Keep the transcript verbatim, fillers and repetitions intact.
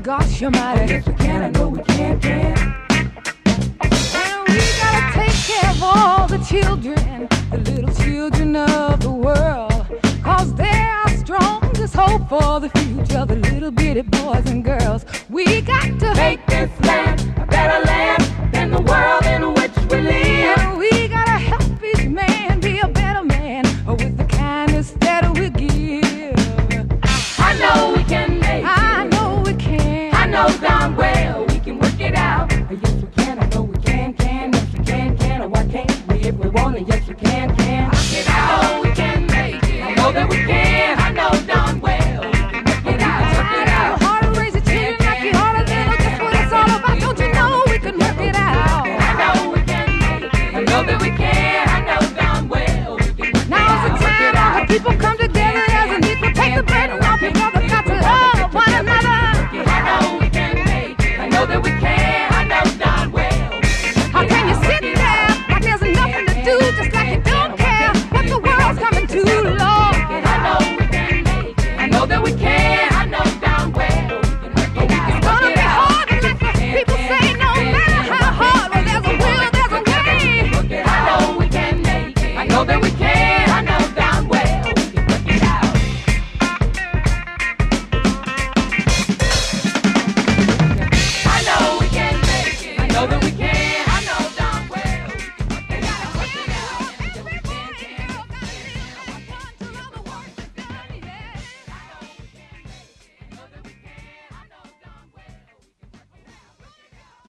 gosh, you're mighty. Yes, we can, I know we can, can. And we gotta take care of all the children, the little children of the world, cause they're our strongest hope for the future, the little bitty boys and girls. We got to make this land a better land than the world in which we live. And we gotta help each man be a better man with the kindness that we give. I know we can make it. I know we can. I know that